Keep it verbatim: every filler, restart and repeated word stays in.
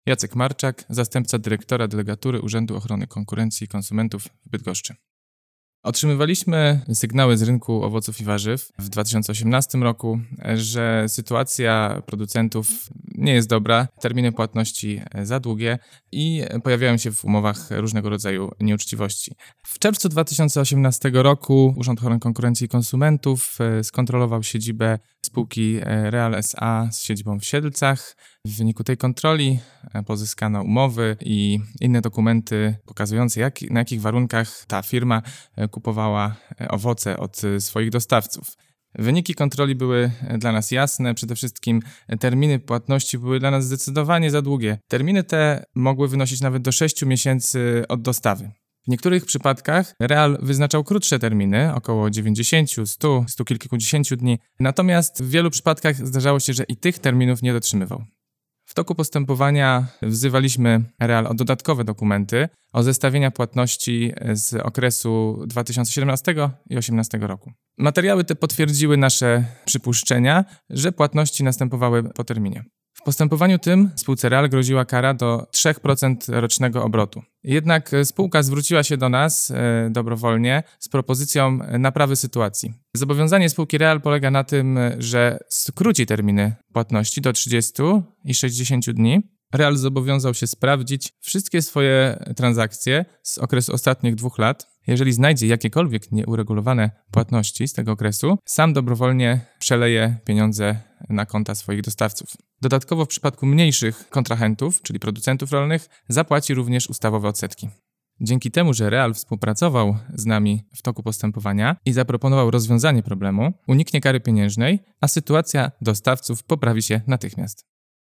Jacek Marczak, zastępca dyrektora delegatury Urzędu Ochrony Konkurencji i Konsumentów w Bydgoszczy. Otrzymywaliśmy sygnały z rynku owoców i warzyw w dwa tysiące osiemnastym roku, że sytuacja producentów nie jest dobra, terminy płatności za długie i pojawiają się w umowach różnego rodzaju nieuczciwości. W czerwcu dwa tysiące osiemnastego roku Urząd Ochrony Konkurencji i Konsumentów skontrolował siedzibę spółki Real S A z siedzibą w Siedlcach. W wyniku tej kontroli pozyskano umowy i inne dokumenty pokazujące, jak, na jakich warunkach ta firma kupowała owoce od swoich dostawców. Wyniki kontroli były dla nas jasne, przede wszystkim terminy płatności były dla nas zdecydowanie za długie. Terminy te mogły wynosić nawet do sześciu miesięcy od dostawy. W niektórych przypadkach Real wyznaczał krótsze terminy, około dziewięćdziesiąt, sto, sto kilkudziesięciu dni, natomiast w wielu przypadkach zdarzało się, że i tych terminów nie dotrzymywał. W toku postępowania wzywaliśmy Real o dodatkowe dokumenty, o zestawienia płatności z okresu dwa tysiące siedemnastego i dwa tysiące osiemnastego roku. Materiały te potwierdziły nasze przypuszczenia, że płatności następowały po terminie. W postępowaniu tym spółce Real groziła kara do trzy procent rocznego obrotu. Jednak spółka zwróciła się do nas e, dobrowolnie z propozycją naprawy sytuacji. Zobowiązanie spółki Real polega na tym, że skróci terminy płatności do trzydziestu i sześćdziesięciu dni. Real zobowiązał się sprawdzić wszystkie swoje transakcje z okresu ostatnich dwóch lat. Jeżeli znajdzie jakiekolwiek nieuregulowane płatności z tego okresu, sam dobrowolnie przeleje pieniądze na konta swoich dostawców. Dodatkowo w przypadku mniejszych kontrahentów, czyli producentów rolnych, zapłaci również ustawowe odsetki. Dzięki temu, że Real współpracował z nami w toku postępowania i zaproponował rozwiązanie problemu, uniknie kary pieniężnej, a sytuacja dostawców poprawi się natychmiast.